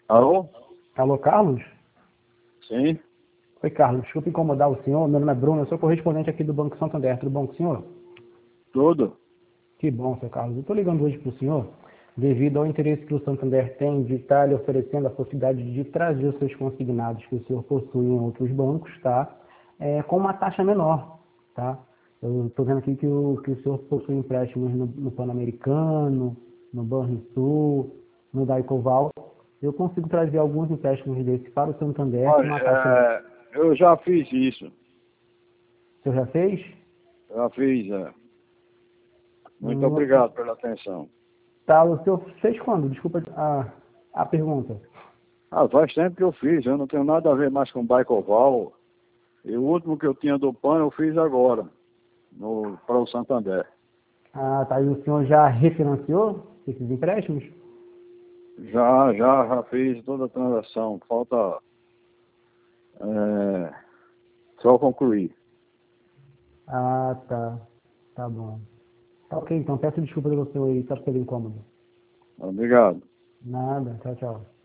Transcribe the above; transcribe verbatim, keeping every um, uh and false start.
Alô? Alô, Carlos? Sim, Oi, Carlos. Desculpa incomodar o senhor. Meu nome é Bruno, eu sou correspondente aqui do Banco Santander. Tudo bom com o senhor? tudo. Que bom, seu Carlos. Eu estou ligando hoje para o senhor devido ao interesse que o Santander tem de estar lhe oferecendo a possibilidade de trazer os seus consignados que o senhor possui em outros bancos, tá? É, com uma taxa menor, tá? Eu estou vendo aqui que o, que o senhor possui empréstimos no, no Pan-Americano, no Banrisul, no Daicoval. Eu consigo trazer alguns empréstimos desse para o Santander com Olha, uma taxa... é, eu já fiz isso. O senhor já fez? Já fiz, é. Muito Hum, obrigado pela atenção. Tá, o senhor fez quando? Desculpa a, a pergunta. Ah, faz tempo que eu fiz, eu não tenho nada a ver mais com Baicoval. E o último que eu tinha do PAN eu fiz agora, no, para o Santander. Ah, tá. E o senhor já refinanciou esses empréstimos? Já, já, já fiz toda a transação. Falta é, só concluir. Ah, tá. Tá bom. Tá ok, então peço desculpa pelo senhor aí, só pelo incômodo. Obrigado. Nada. Tchau, tchau.